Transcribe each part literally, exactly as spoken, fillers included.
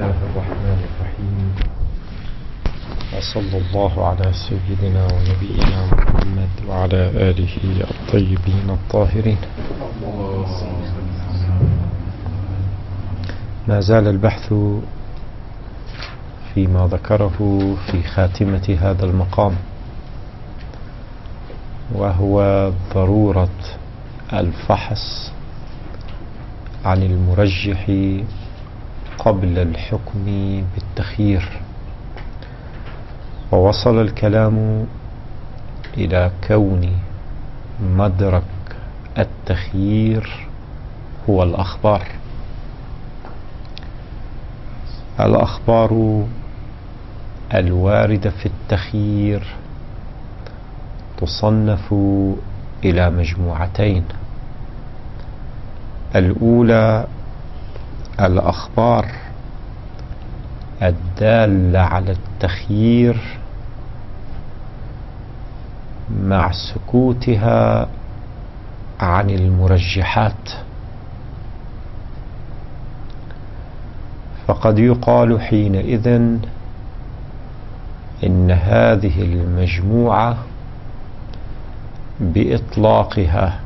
الله الرحمن الرحيم. وصلى الله على سيدنا ونبينا محمد وعلى آله الطيبين الطاهرين. ما زال البحث فيما ذكره في خاتمة هذا المقام، وهو ضرورة الفحص عن المرجح قبل الحكم بالتخيير. ووصل الكلام إلى كون مدرك التخيير هو الأخبار. الأخبار الواردة في التخيير تصنف إلى مجموعتين. الأولى الأخبار الدالة على التخيير مع سكوتها عن المرجحات، فقد يقال حينئذ إن هذه المجموعة بإطلاقها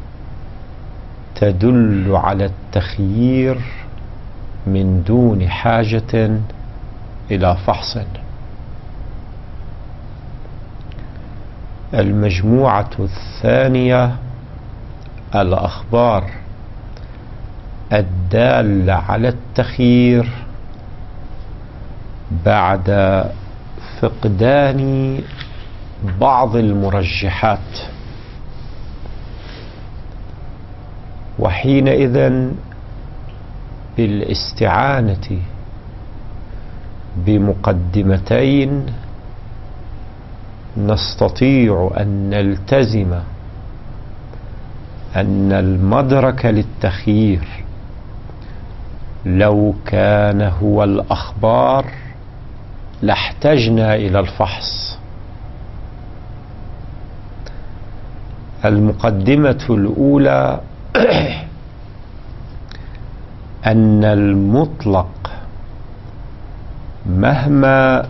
تدل على التخيير من دون حاجة إلى فحص. المجموعة الثانية الأخبار الدالة على التخيير بعد فقدان بعض المرجحات، وحينئذ بالاستعانة بمقدمتين نستطيع أن نلتزم أن المدرك للتخيير لو كان هو الأخبار لاحتجنا إلى الفحص. المقدمة الأولى أن المطلق مهما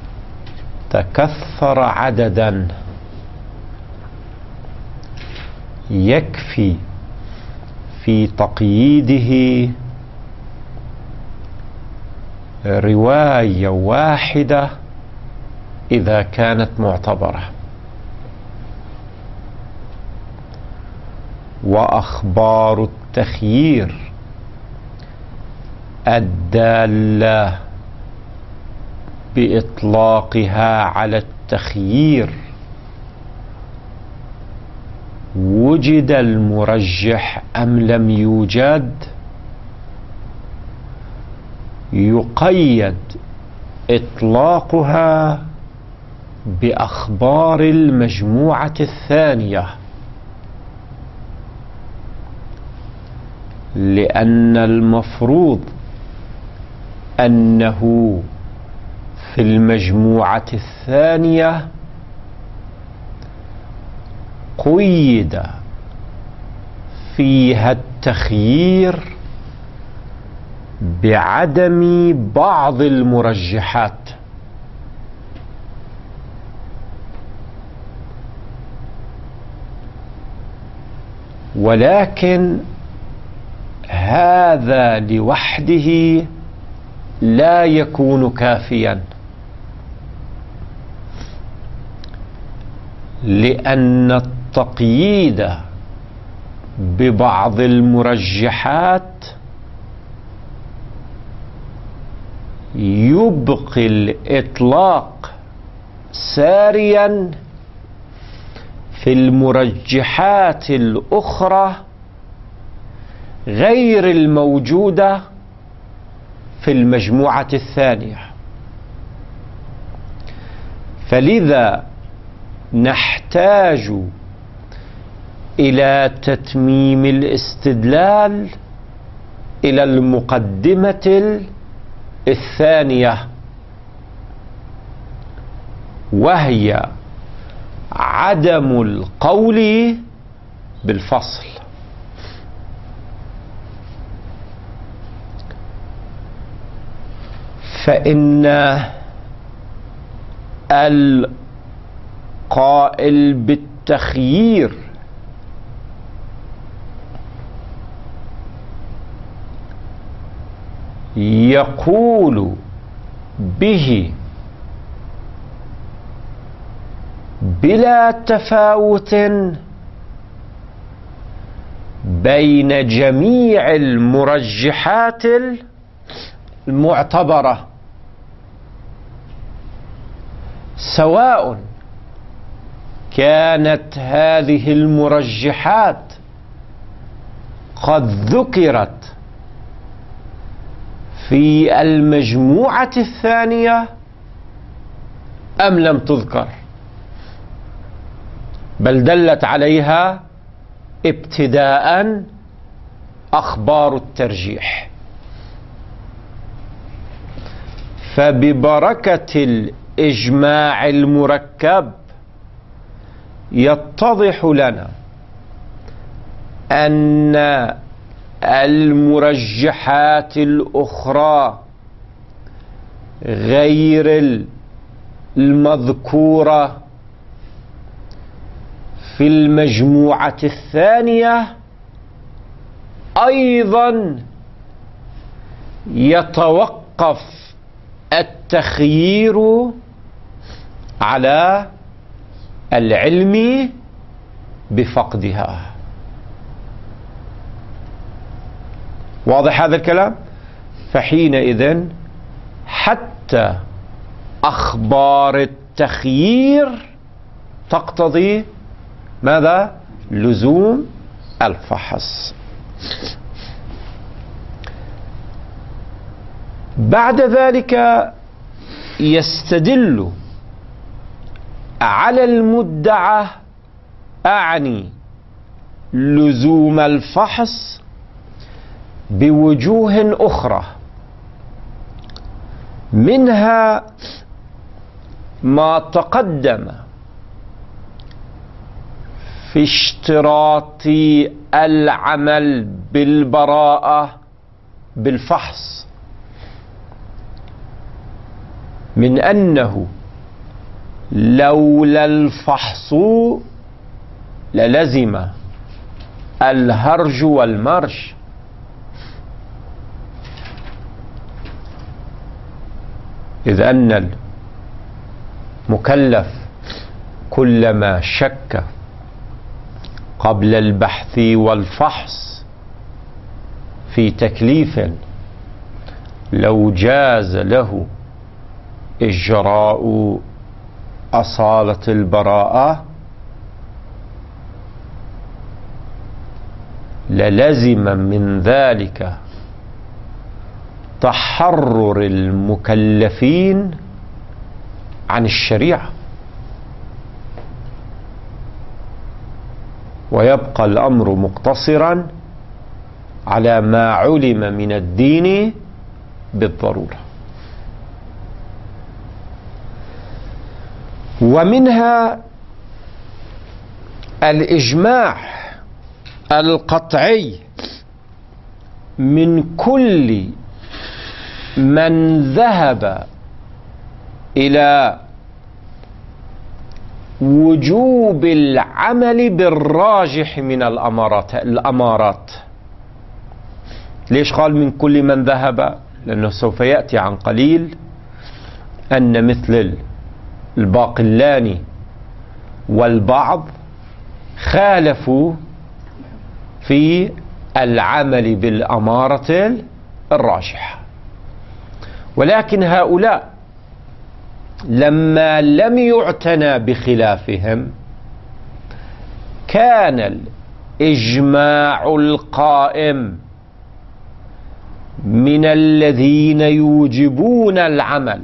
تكثر عددا يكفي في تقييده رواية واحدة إذا كانت معتبرة. وأخبار التخيير الدالة بإطلاقها على التخيير وجد المرجح أم لم يوجد يقيد إطلاقها بأخبار المجموعة الثانية، لأن المفروض أنه في المجموعة الثانية قيد فيها التخيير بعدم بعض المرجحات، ولكن هذا لوحده لا يكون كافيا، لأن التقييد ببعض المرجحات يبقي الإطلاق ساريا في المرجحات الأخرى غير الموجودة في المجموعة الثانية. فلذا نحتاج إلى تتميم الاستدلال إلى المقدمة الثانية، وهي عدم القول بالفصل. فإن القائل بالتخيير يقول به بلا تفاوت بين جميع المرجحات المعتبرة، سواء كانت هذه المرجحات قد ذكرت في المجموعة الثانية أم لم تذكر، بل دلت عليها ابتداء أخبار الترجيح. فببركة الإجماع المركب يتضح لنا أن المرجحات الأخرى غير المذكورة في المجموعة الثانية أيضا يتوقف التخيير على العلم بفقدها. واضح هذا الكلام؟ فحينئذ حتى أخبار التخيير تقتضي ماذا؟ لزوم الفحص. بعد ذلك يستدل على المدعى، أعني لزوم الفحص، بوجوه أخرى، منها ما تقدم في اشتراط العمل بالبراءة بالفحص، من أنه لولا الفحص للزم الهرج والمرج، إذ أن المكلف كلما شك قبل البحث والفحص في تكليف لو جاز له إجراء أصالة البراءة للزم من ذلك تحرر المكلفين عن الشريعة، ويبقى الأمر مقتصرا على ما علم من الدين بالضرورة. ومنها الإجماع القطعي من كل من ذهب إلى وجوب العمل بالراجح من الأمارات الأمارات ليش قال من كل من ذهب؟ لأنه سوف يأتي عن قليل أن مثل الباقلاني والبعض خالفوا في العمل بالأمارة الراجحة، ولكن هؤلاء لما لم يعتنى بخلافهم كان الإجماع القائم من الذين يوجبون العمل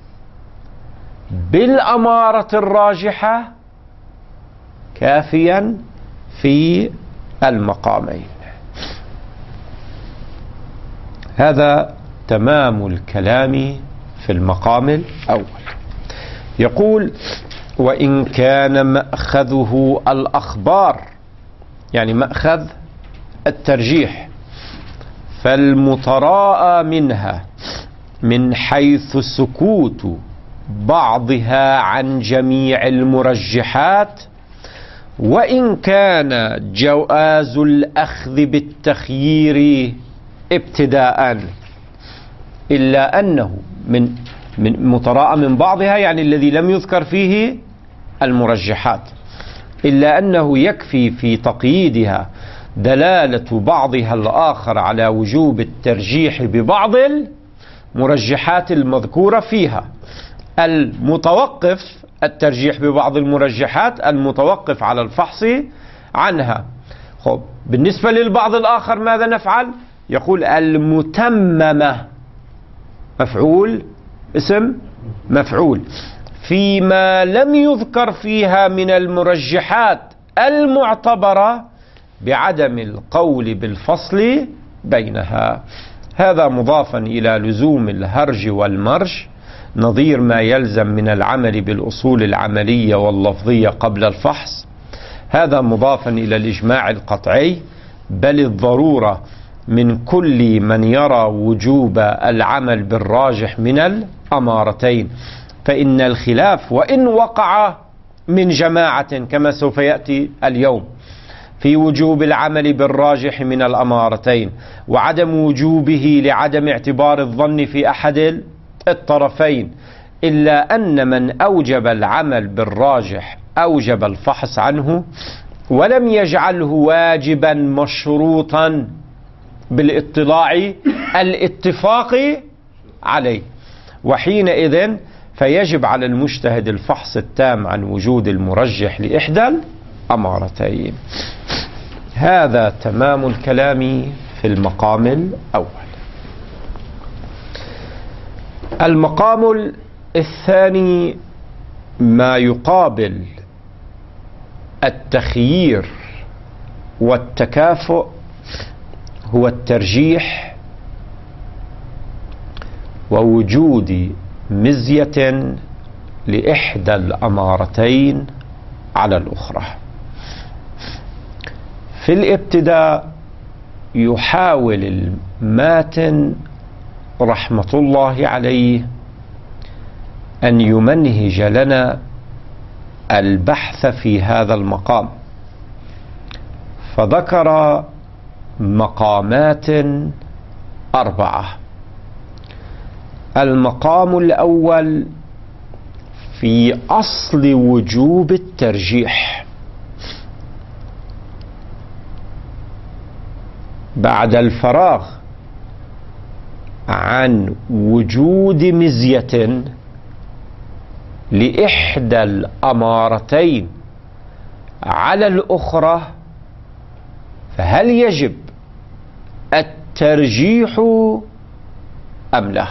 بالأمارة الراجحة كافيا في المقامين. هذا تمام الكلام في المقام الأول. يقول: وإن كان مأخذه الأخبار، يعني مأخذ الترجيح، فالمتراءى منها من حيث سكوت بعضها عن جميع المرجحات، وإن كان جواز الأخذ بالتخيير ابتداء، إلا أنه من من متراءى من بعضها، يعني الذي لم يذكر فيه المرجحات، إلا أنه يكفي في تقييدها دلالة بعضها الآخر على وجوب الترجيح ببعض المرجحات المذكورة فيها، المتوقف الترجيح ببعض المرجحات المتوقف على الفحص عنها. خب، بالنسبة للبعض الآخر ماذا نفعل؟ يقول المتممة، مفعول اسم مفعول، فيما لم يذكر فيها من المرجحات المعتبرة بعدم القول بالفصل بينها. هذا مضافا إلى لزوم الهرج والمرج، نظير ما يلزم من العمل بالأصول العملية واللفظية قبل الفحص. هذا مضافا إلى الإجماع القطعي، بل الضرورة من كل من يرى وجوب العمل بالراجح من الأمارتين، فإن الخلاف وإن وقع من جماعة كما سوف يأتي اليوم في وجوب العمل بالراجح من الأمارتين وعدم وجوبه لعدم اعتبار الظن في أحد الطرفين، إلا أن من أوجب العمل بالراجح أوجب الفحص عنه ولم يجعله واجبا مشروطا بالاطلاع الاتفاق عليه، وحينئذ فيجب على المجتهد الفحص التام عن وجود المرجح لإحدى الأمارتين. هذا تمام الكلام في المقام الأول. المقام الثاني ما يقابل التخيير والتكافؤ هو الترجيح ووجود مزية لإحدى الأمارتين على الأخرى. في الابتداء يحاول الماتن رحمة الله عليه أن يمنهج لنا البحث في هذا المقام، فذكر مقامات أربعة. المقام الأول في أصل وجوب الترجيح، بعد الفراغ عن وجود مزية لإحدى الأمارتين على الأخرى، فهل يجب الترجيح أم لا؟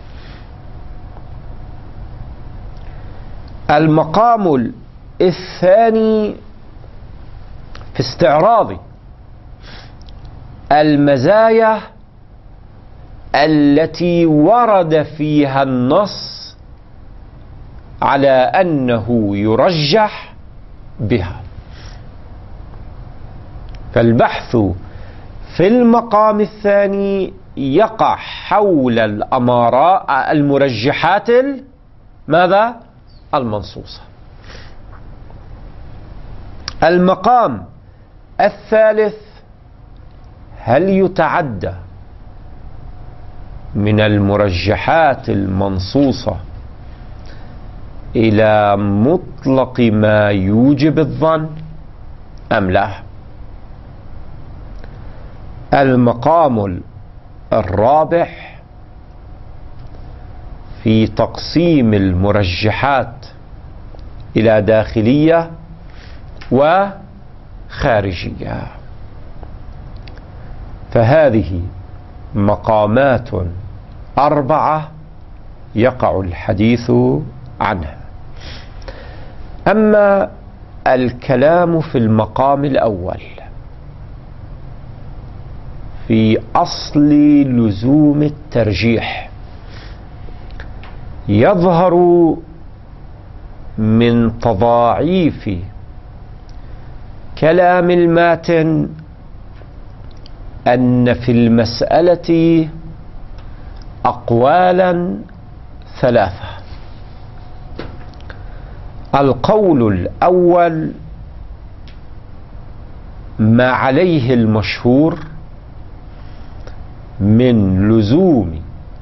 المقام الثاني في استعراض المزايا التي ورد فيها النص على أنه يرجح بها. فالبحث في المقام الثاني يقع حول الأمارات المرجحات ماذا؟ المنصوصة. المقام الثالث هل يتعدى من المرجحات المنصوصة إلى مطلق ما يوجب الظن أم لا؟ المقام الرابع في تقسيم المرجحات إلى داخلية وخارجية. فهذه مقامات أربعة يقع الحديث عنها. أما الكلام في المقام الأول في أصل لزوم الترجيح، يظهر من تضاعيف كلام الماتن أن في المسألة أقوالا ثلاثة. القول الأول ما عليه المشهور من لزوم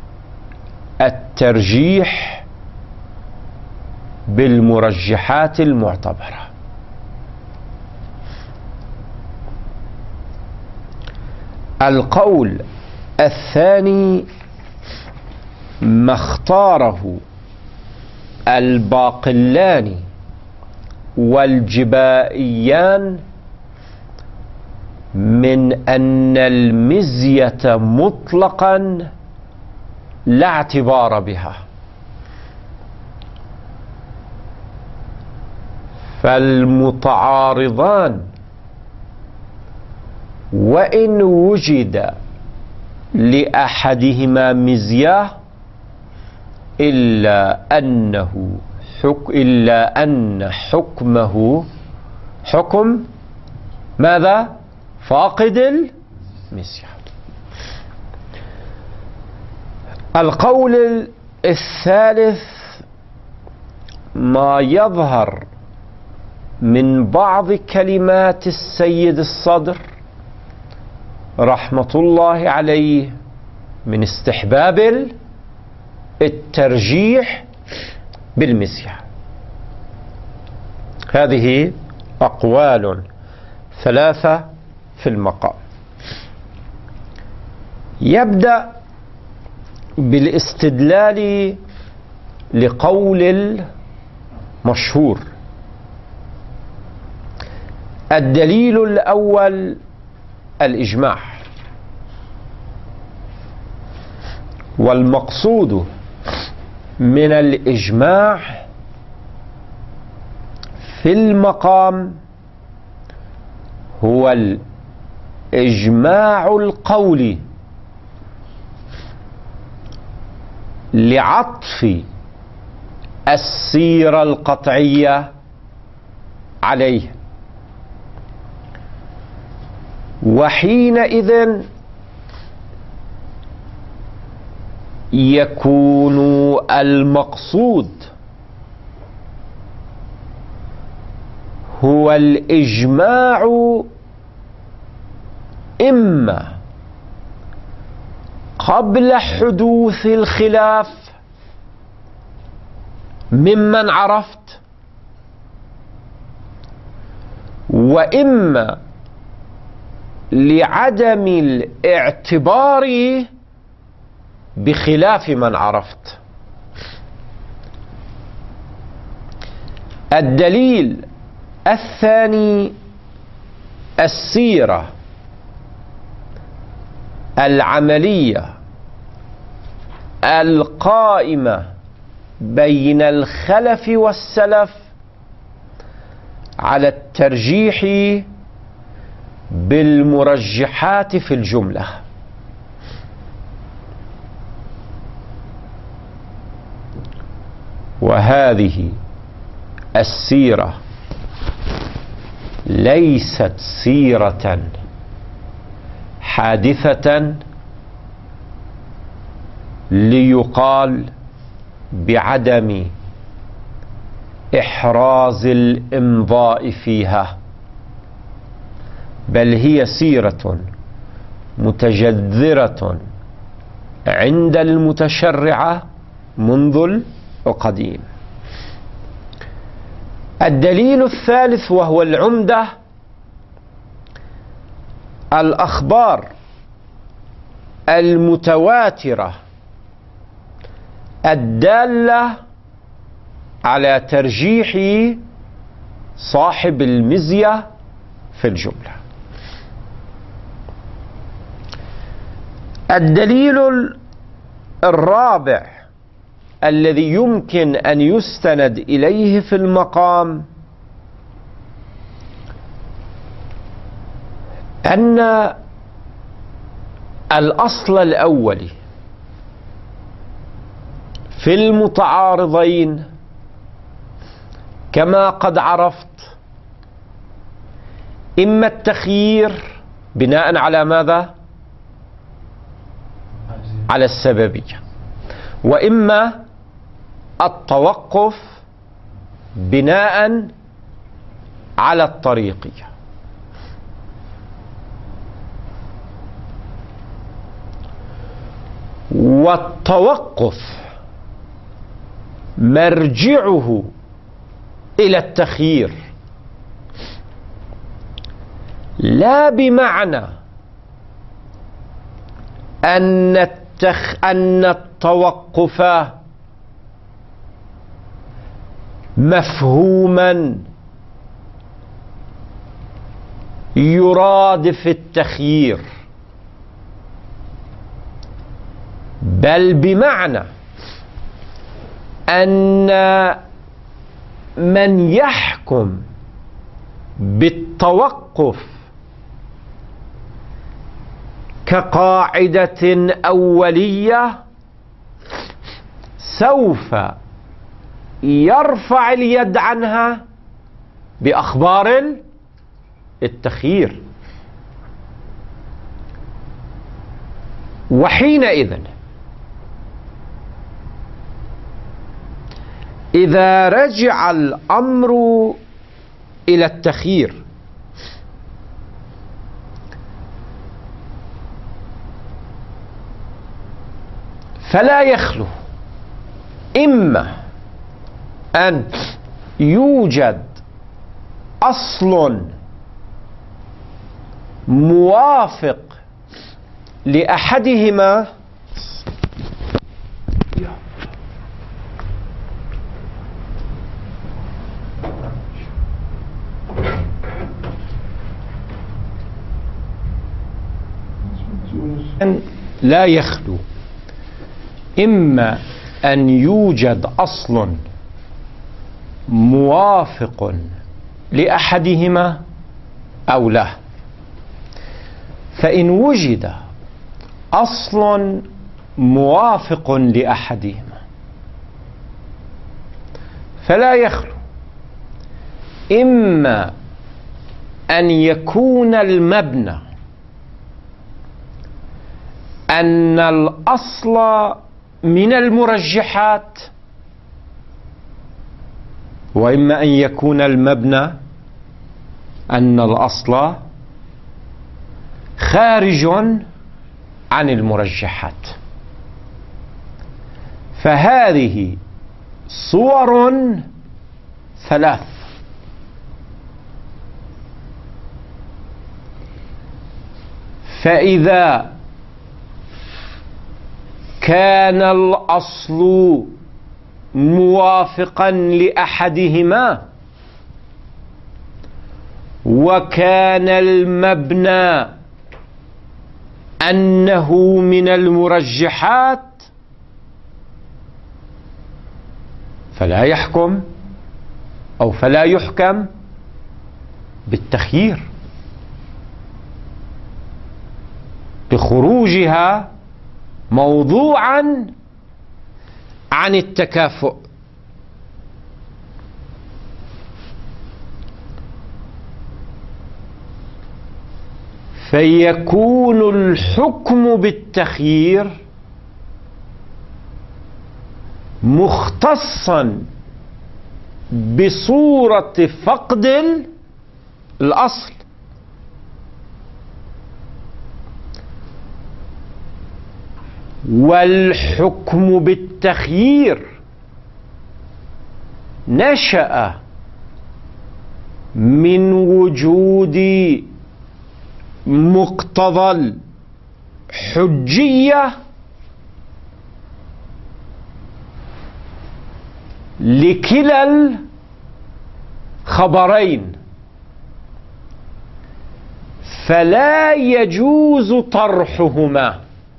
الترجيح بالمرجحات المعتبرة. القول الثاني ما اختاره الباقلاني والجبائيان من أن المزية مطلقا لا اعتبار بها، فالمتعارضان وإن وجد لأحدهما مزية إلا أنه حك إلا أن حكمه حكم ماذا؟ فاقد المزية. القول الثالث ما يظهر من بعض كلمات السيد الصدر رحمة الله عليه من استحباب الترجيح بالمزية. هذه أقوال ثلاثة في المقام. يبدأ بالاستدلال لقول المشهور. الدليل الأول الإجماع، والمقصود من الإجماع في المقام هو الإجماع القولي لعطف السيرة القطعية عليه، وحينئذ يكون المقصود هو الإجماع إما قبل حدوث الخلاف ممن عرفت، وإما لعدم الاعتبار بخلاف من عرفت. الدليل الثاني السيرة العملية القائمة بين الخلف والسلف على الترجيح بالمرجحات في الجملة. وهذه السيرة ليست سيرة حادثة ليقال بعدم إحراز الإمضاء فيها، بل هي سيرة متجذرة عند المتشرعة منذ القديم. الدليل الثالث وهو العمدة الأخبار المتواترة الدالة على ترجيح صاحب المزية في الجملة. الدليل الرابع الذي يمكن أن يستند إليه في المقام أن الأصل الأول في المتعارضين كما قد عرفت إما التخيير بناء على ماذا؟ على السببية. وإما التوقف بناء على الطريقية. والتوقف مرجعه إلى التخيير، لا بمعنى أن التخ... أن التوقف مفهوما يرادف التخيير، بل بمعنى أن من يحكم بالتوقف كقاعدة أولية سوف يرفع اليد عنها بأخبار التخيير. وحينئذ إذا رجع الأمر إلى التخيير فلا يخلو إما أن يوجد أصل موافق لأحدهما لا يخلو إما أن يوجد أصل موافق لأحدهما أو لا. فإن وجد أصل موافق لأحدهما فلا يخلو إما أن يكون المبنى أن الأصل من المرجحات، وإما أن يكون المبنى أن الأصل خارج عن المرجحات. فهذه صور ثلاث: فإذا كان الأصل موافقا لأحدهما وكان المبنى أنه من المرجحات فلا يحكم أو فلا يحكم بالتخيير بخروجها موضوعا عن التكافؤ. فيكون الحكم بالتخيير مختصا بصورة فقد الأصل، والحكم بالتخيير نشأ من وجود مقتضى الحجية لكلا الخبرين، فلا يجوز طرحهما.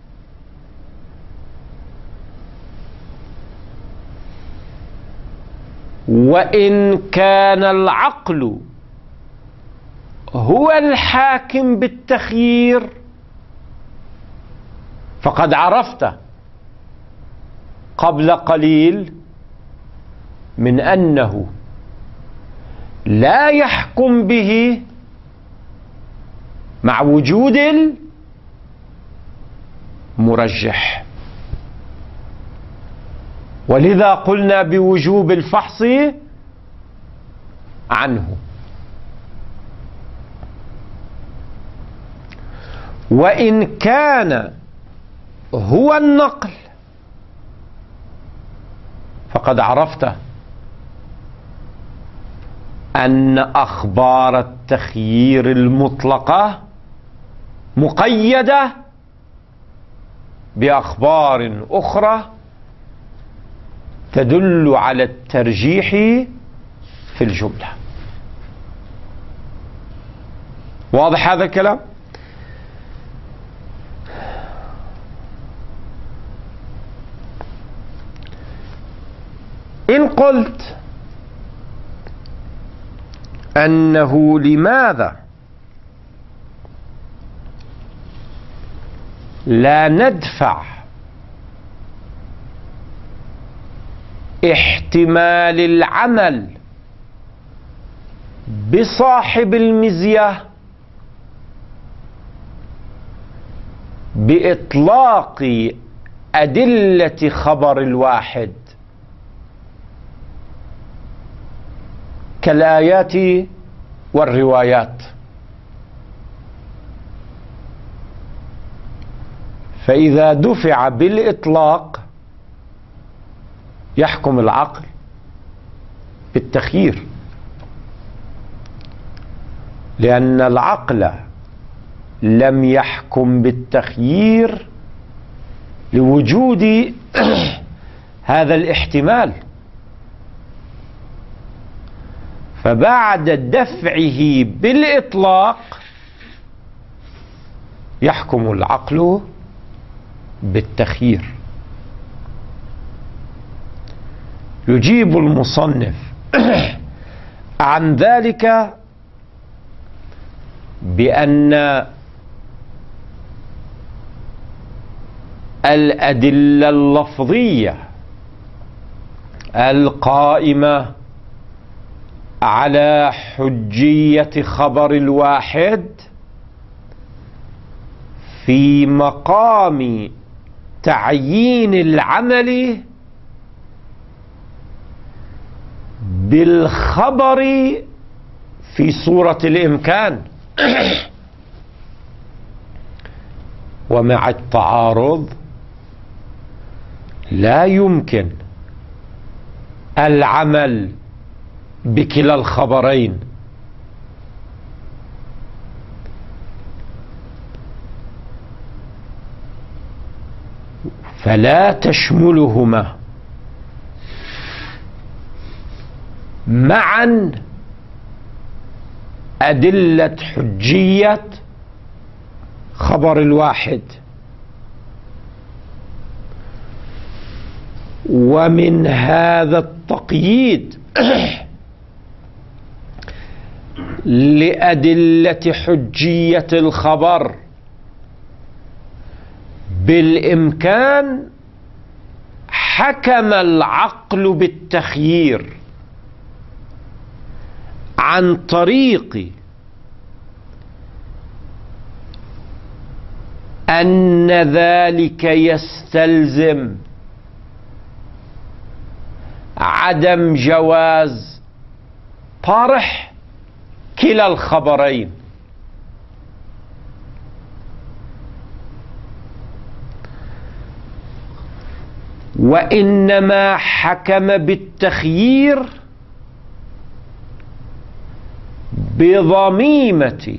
وإن كان العقل هو الحاكم بالتخيير فقد عرفت قبل قليل من أنه لا يحكم به مع وجود المرجح. ولذا قلنا بوجوب الفحص عنه. وإن كان هو النقل فقد عرفت أن أخبار التخيير المطلقة مقيدة بأخبار أخرى تدل على الترجيح في الجملة. واضح هذا الكلام؟ إن قلت أنه لماذا لا ندفع احتمال العمل بصاحب المزية بإطلاق أدلة خبر الواحد كالآيات والروايات، فإذا دفع بالإطلاق يحكم العقل بالتخيير، لأن العقل لم يحكم بالتخيير لوجود هذا الاحتمال، فبعد دفعه بالإطلاق يحكم العقل بالتخيير. يجيب المصنف عن ذلك بأن الأدلة اللفظية القائمة على حجية خبر الواحد في مقام تعيين العمل بالخبر في صورة الإمكان، ومع التعارض لا يمكن العمل بكلا الخبرين، فلا تشملهما معا أدلة حجية خبر الواحد. ومن هذا التقييد لأدلة حجية الخبر بالإمكان حكم العقل بالتخيير عن طريق أن ذلك يستلزم عدم جواز طرح كلا الخبرين، وإنما حكم بالتخيير بضميمة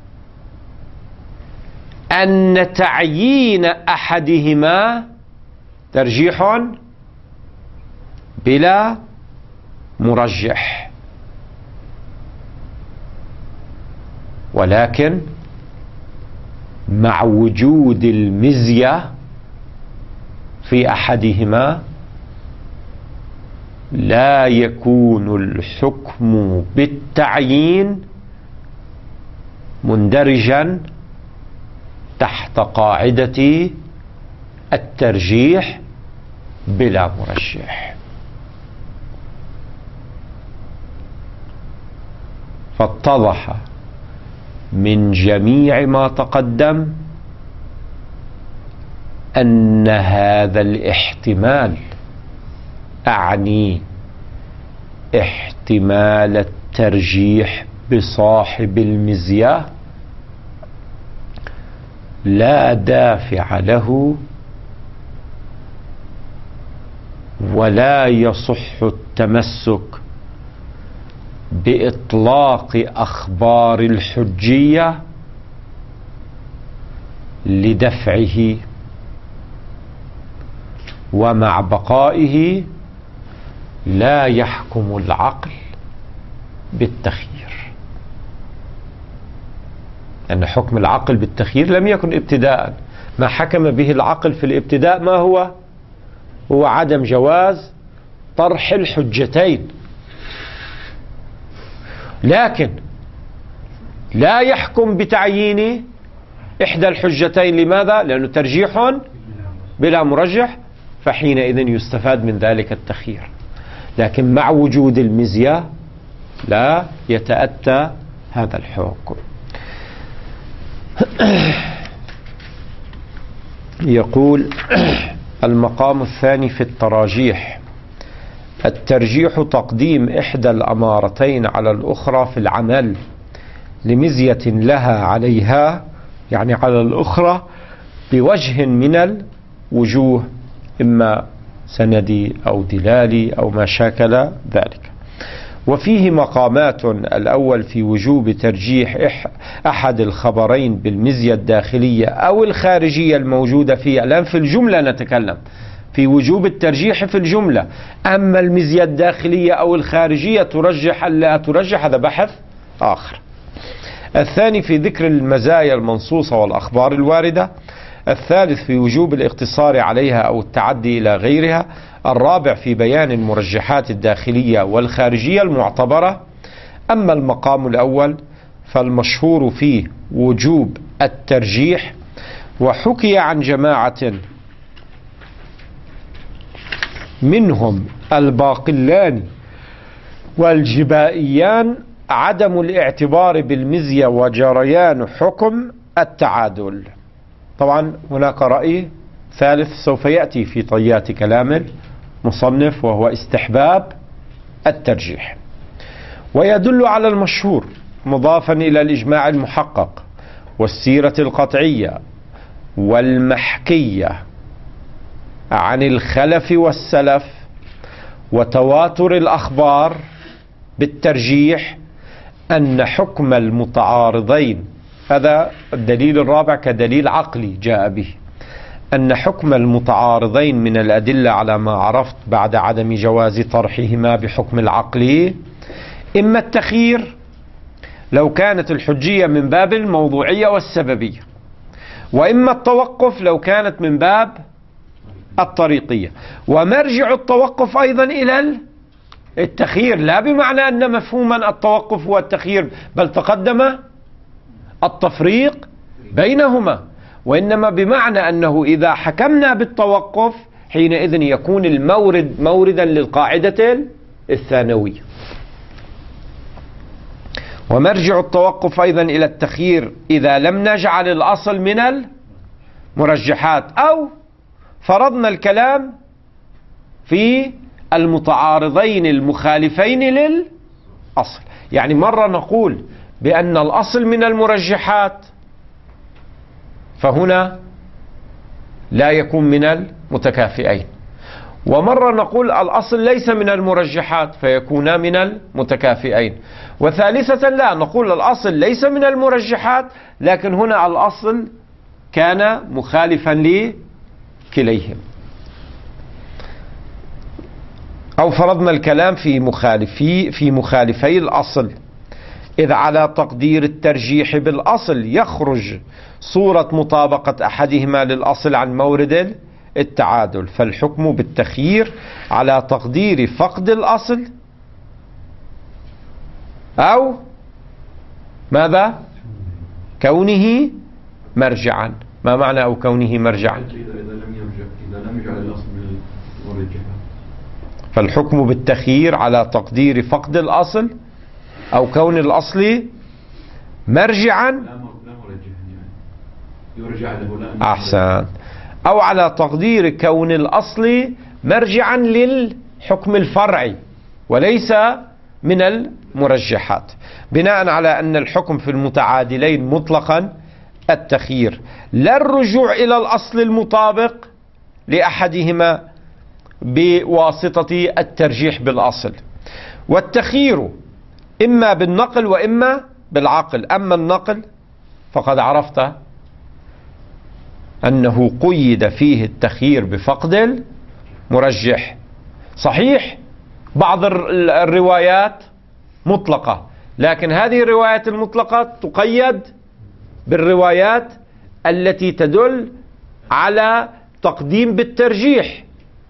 أن تعيين أحدهما ترجيح بلا مرجح، ولكن مع وجود المزية في أحدهما لا يكون الحكم بالتعيين مندرجا تحت قاعدة الترجيح بلا مرجح. فاتضح من جميع ما تقدم أن هذا الاحتمال أعني احتمال الترجيح بصاحب المزية لا دافع له ولا يصح التمسك بإطلاق أخبار الحجية لدفعه، ومع بقائه لا يحكم العقل بالتخيير، أن حكم العقل بالتخيير لم يكن ابتداء. ما حكم به العقل في الابتداء ما هو؟ هو عدم جواز طرح الحجتين، لكن لا يحكم بتعيين إحدى الحجتين. لماذا؟ لأنه ترجيح بلا مرجح، فحينئذ يستفاد من ذلك التخيير. لكن مع وجود المزية لا يتأتى هذا الحكم. يقول المقام الثاني في التراجيح: الترجيح تقديم إحدى الأمارتين على الأخرى في العمل لمزية لها عليها، يعني على الأخرى بوجه من الوجوه، إما سندي أو دلالي أو ما شاكل ذلك. وفيه مقامات: الأول في وجوب ترجيح أحد الخبرين بالمزية الداخلية أو الخارجية الموجودة فيه. الآن في الجملة نتكلم في وجوب الترجيح في الجملة، أما المزية الداخلية أو الخارجية ترجح لا ترجح هذا بحث آخر. الثاني في ذكر المزايا المنصوصة والأخبار الواردة. الثالث في وجوب الاقتصار عليها أو التعدي إلى غيرها. الرابع في بيان المرجحات الداخلية والخارجية المعتبرة. أما المقام الأول فالمشهور فيه وجوب الترجيح، وحكي عن جماعة منهم الباقلاني والجبائيان عدم الاعتبار بالمزية وجريان حكم التعادل. طبعا هناك رأي ثالث سوف يأتي في طيات كلام المصنف، وهو استحباب الترجيح، ويدل على المشهور مضافا إلى الإجماع المحقق والسيرة القطعية والمحكية عن الخلف والسلف وتواتر الأخبار بالترجيح أن حكم المتعارضين، هذا الدليل الرابع كدليل عقلي جاء به، أن حكم المتعارضين من الأدلة على ما عرفت بعد عدم جواز طرحهما بحكم العقل إما التخيير لو كانت الحجية من باب الموضوعية والسببية، وإما التوقف لو كانت من باب الطريقية. ومرجع التوقف أيضا إلى التخيير، لا بمعنى أن مفهوما التوقف هو التخيير، بل تقدم التفريق بينهما، وإنما بمعنى أنه إذا حكمنا بالتوقف حينئذ يكون المورد موردا للقاعدة الثانوية. ومرجع التوقف أيضا إلى التخيير إذا لم نجعل الأصل من المرجحات، أو فرضنا الكلام في المتعارضين المخالفين للأصل. يعني مرة نقول بأن الأصل من المرجحات، فهنا لا يكون من المتكافئين، ومرة نقول الأصل ليس من المرجحات فيكون من المتكافئين، وثالثة لا نقول الأصل ليس من المرجحات لكن هنا الأصل كان مخالفا لكليهم. أو فرضنا الكلام في مخالفي في مخالفي الأصل، إذ على تقدير الترجيح بالأصل يخرج صورة مطابقة أحدهما للأصل عن مورد التعادل، فالحكم بالتخيير على تقدير فقد الأصل أو ماذا؟ كونه مرجعا. ما معنى أو كونه مرجعا؟ إذا لم يرجع إذا لم يجعل الأصل من المرجحات، فالحكم بالتخيير على تقدير فقد الأصل أو كون الأصل مرجعا لا مرجح يعني يرجع له لا أحسن، أو على تقدير كون الأصل مرجعا حكم الفرع وليس من المرجحات، بناء على أن الحكم في المتعادلين مطلقا التخيير، لا الرجوع إلى الأصل المطابق لأحدهما بواسطة الترجيح بالأصل. والتخيير إما بالنقل وإما بالعقل. أما النقل فقد عرفت أنه قيد فيه التخيير بفقد المرجح. صحيح بعض الروايات مطلقة، لكن هذه الروايات المطلقة تقيد بالروايات التي تدل على تقديم بالترجيح،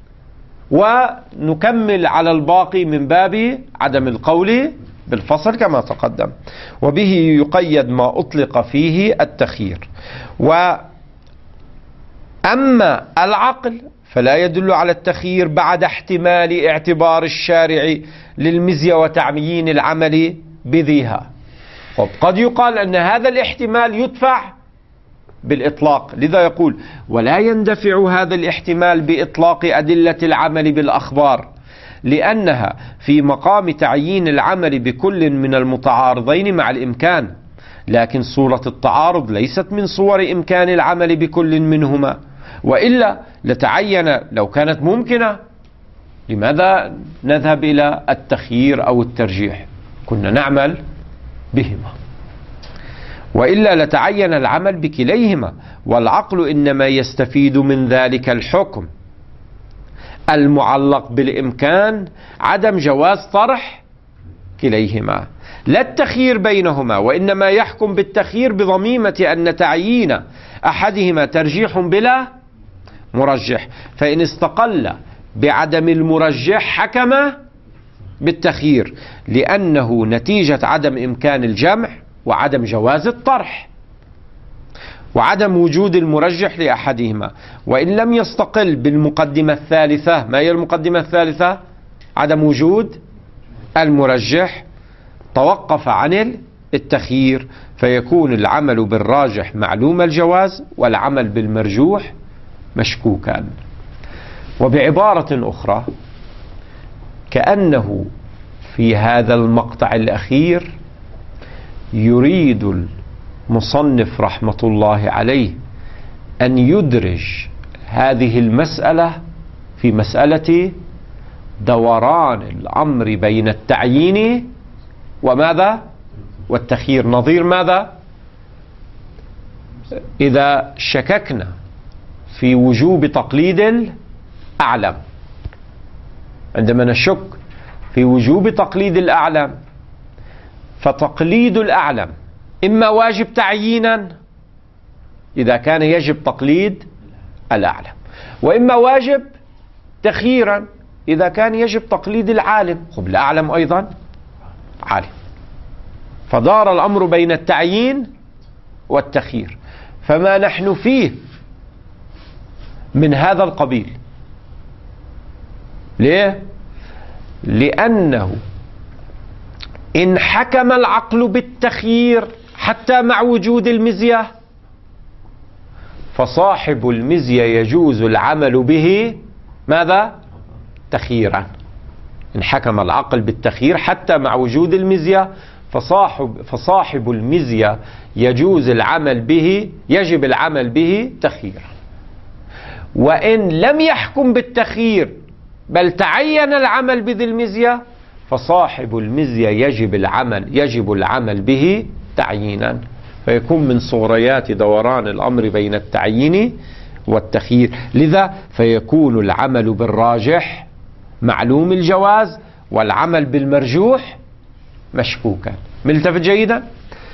ونكمل على الباقي من باب عدم القول بالفصل كما تقدم. وبه يقيد ما أطلق فيه التخيير. وأما العقل فلا يدل على التخيير بعد احتمال اعتبار الشارع للمزية وتعيين العمل بذيها. قد يقال أن هذا الاحتمال يدفع بالإطلاق، لذا يقول ولا يندفع هذا الاحتمال بإطلاق أدلة العمل بالأخبار، لأنها في مقام تعيين العمل بكل من المتعارضين مع الإمكان، لكن صورة التعارض ليست من صور إمكان العمل بكل منهما، وإلا لتعين لو كانت ممكنة لماذا نذهب إلى التخيير أو الترجيح؟ كنا نعمل بهما، وإلا لتعين العمل بكليهما. والعقل إنما يستفيد من ذلك الحكم المعلق بالإمكان عدم جواز طرح كليهما، لا التخيير بينهما، وإنما يحكم بالتخيير بضميمة أن تعيين أحدهما ترجيح بلا مرجح، فإن استقل بعدم المرجح حكم بالتخيير، لأنه نتيجة عدم إمكان الجمع وعدم جواز الطرح وعدم وجود المرجح لأحدهما. وإن لم يستقل بالمقدمة الثالثة، ما هي المقدمة الثالثة؟ عدم وجود المرجح، توقف عن التخيير، فيكون العمل بالراجح معلوم الجواز والعمل بالمرجوح مشكوكا. وبعبارة أخرى، كأنه في هذا المقطع الأخير يريد المصنف رحمة الله عليه أن يدرج هذه المسألة في مسألة دوران الأمر بين التعيين وماذا؟ والتخيير. نظير ماذا؟ إذا شككنا في وجوب تقليد الأعلم، عندما نشك في وجوب تقليد الأعلم، فتقليد الأعلم إما واجب تعيينا إذا كان يجب تقليد الأعلم، وإما واجب تخييرا إذا كان يجب تقليد العالم. خب الأعلم أيضا عالم، فدار الأمر بين التعيين والتخيير. فما نحن فيه من هذا القبيل. ليه؟ لأنه إن حكم العقل بالتخيير حتى مع وجود المزية، فصاحب المزية يجوز العمل به ماذا؟ تخييرا. إن حكم العقل بالتخيير حتى مع وجود المزية، فصاحب, فصاحب المزية يجوز العمل به، يجب العمل به تخييرا. وإن لم يحكم بالتخيير بل تعين العمل بذي المزية، فصاحب المزية يجب العمل يجب العمل به تعيينا، فيكون من صوريات دوران الأمر بين التعيين والتخيير. لذا فيكون العمل بالراجح معلوم الجواز والعمل بالمرجوح مشكوكا. ملتفت جيدا؟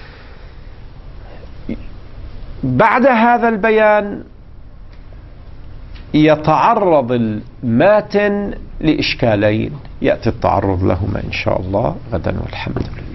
بعد هذا البيان يتعرض الماتن لإشكالين، يأتي التعرض لهما إن شاء الله غدا، والحمد لله.